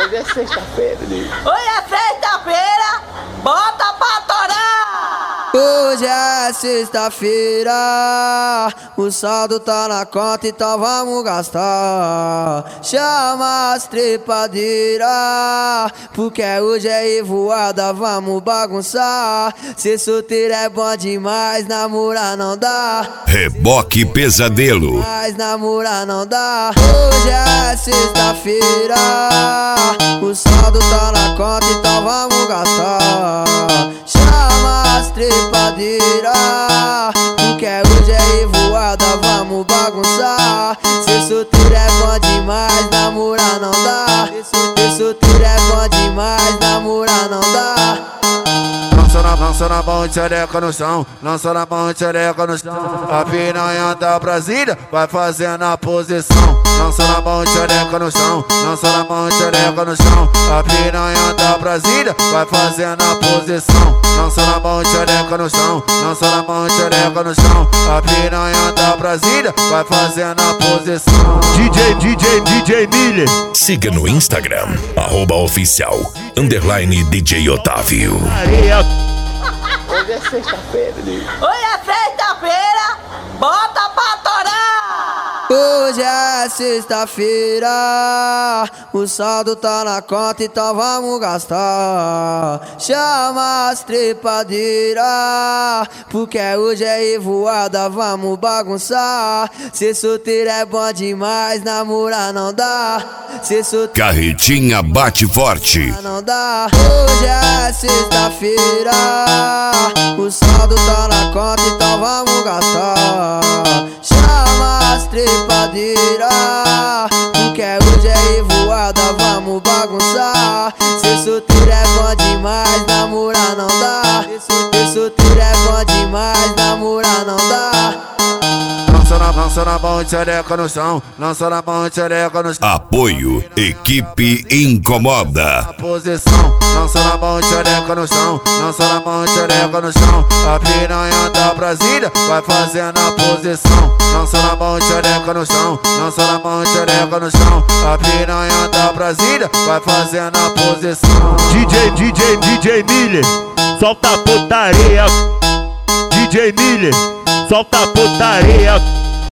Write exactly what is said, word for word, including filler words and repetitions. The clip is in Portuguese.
Hoje é sexta-feira, nego. Hoje é sexta-feira, bota pra torar! Hoje é sexta-feira, o saldo tá na conta, então vamos gastar. Chama as trepadeiras, porque hoje é revoada, vamos bagunçar. Ser solteiro é bom demais, namorar não dá. Reboque Pesadelo. Mas namorar não dá. Hoje é sexta-feira, o saldo tá na conta, então vamos gastar. Chama as trepadeiras, porque hoje é revoada, vamos bagunçar. Ser solteiro é bom demais, namorar não dá. Ser solteiro é bom demais, namorar não dá. Lança na, lança na mão de xereca no chão, lança na mão de xereca no chão. A piranha da Brasília vai fazendo a posição. Lança na mão de xereca no chão, lança na mão de xereca no chão. A piranha da Brasília vai fazendo a posição. Lança na mão de xereca no chão, lança na mão de xereca no chão. A piranha da Brasília vai fazendo a posição. D J, D J, D J Miller. Siga no Instagram, arroba oficial, underline D J Otávio. Hoje é sexta-feira, nego. Hoje é sexta-feira, bota pra torar! Hoje é sexta-feira, o saldo tá na conta, então vamos gastar. Chama as trepadeiras, porque hoje é revoada, vamos bagunçar. Ser solteiro é bom demais, namorar não dá. Ser solteiro Carretinha bate forte. não dá. Hoje é sexta-feira, o saldo tá na conta, então vamos gastar. Chama as trepadeiras, porque hoje é revoada, vamos bagunçar. Ser solteiro é bom demais, namorar não dá. Ser solteiro é bom demais, namorar não dá. Lança na, lança na mão de xereca no chão, lança na mão de xereca no chão. Apoio, equipe incomoda. A posição, lança na mão de xereca no chão, lança na mão de xereca no chão. A piranha da Brasília vai fazendo a posição. Lança na mão de xereca no chão, lança na mão de xereca no chão. A piranha da Brasília vai fazendo a posição. D J, D J, D J Miller. Solta a putaria. D J Miller. Solta a putaria.